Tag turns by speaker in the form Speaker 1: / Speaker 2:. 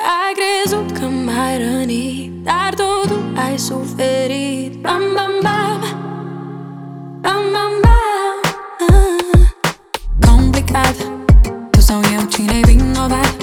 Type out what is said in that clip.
Speaker 1: Ai crezut că m-ai rănit, dar totul ai suferit. Bam, bam, bam, bam, bam, bam. Complicat, tu sau eu, cine-i vinovat?